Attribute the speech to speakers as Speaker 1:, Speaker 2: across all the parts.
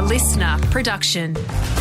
Speaker 1: listener production.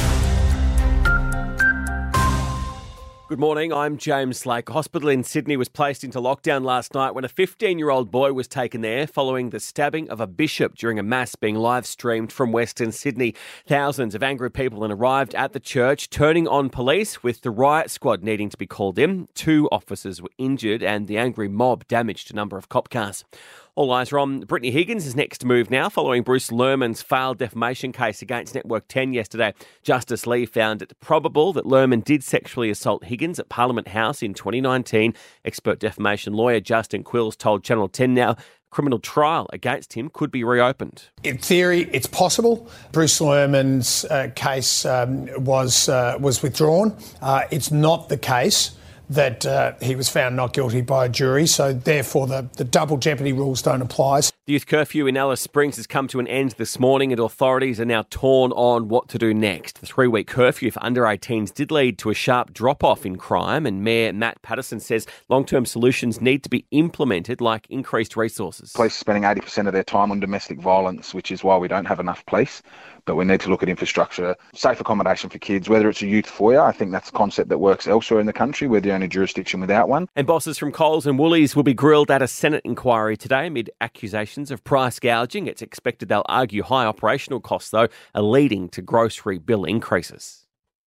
Speaker 2: Good morning, I'm James Slake. A hospital in Sydney was placed into lockdown last night when a 15-year-old boy was taken there following the stabbing of a bishop during a mass being live-streamed from Western Sydney. Thousands of angry people then arrived at the church, turning on police, with the riot squad needing to be called in. 2 officers were injured and the angry mob damaged a number of cop cars. All eyes are on Brittany Higgins' next move now, following Bruce Lerman's failed defamation case against Network 10 yesterday. Justice Lee found it probable that Lerman did sexually assault Higgins at Parliament House in 2019. Expert defamation lawyer Justin Quills told Channel 10 now criminal trial against him could be reopened.
Speaker 3: In theory, it's possible. Bruce Lerman's case was withdrawn. It's not the case that he was found not guilty by a jury, so therefore the double jeopardy rules don't apply.
Speaker 2: The youth curfew in Alice Springs has come to an end this morning and authorities are now torn on what to do next. The 3-week curfew for under-18s did lead to a sharp drop-off in crime, and Mayor Matt Patterson says long-term solutions need to be implemented, like increased resources.
Speaker 4: Police are spending 80% of their time on domestic violence, which is why we don't have enough police. But we need to look at infrastructure, safe accommodation for kids, whether it's a youth foyer. I think that's a concept that works elsewhere in the country. We're the only jurisdiction without one.
Speaker 2: And bosses from Coles and Woolies will be grilled at a Senate inquiry today amid accusations of price gouging. It's expected they'll argue high operational costs, though, are leading to grocery bill increases.